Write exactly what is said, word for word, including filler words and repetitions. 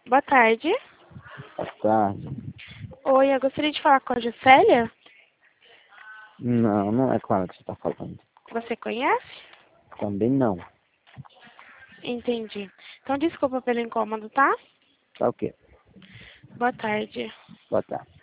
Boa tarde. Boa tarde. Oi, eu gostaria de falar com a Juscelia. Não, não é com ela que você está falando. Você conhece? Também não. Entendi. Então, desculpa pelo incômodo, tá? Tá o quê? Boa tarde. Boa tarde.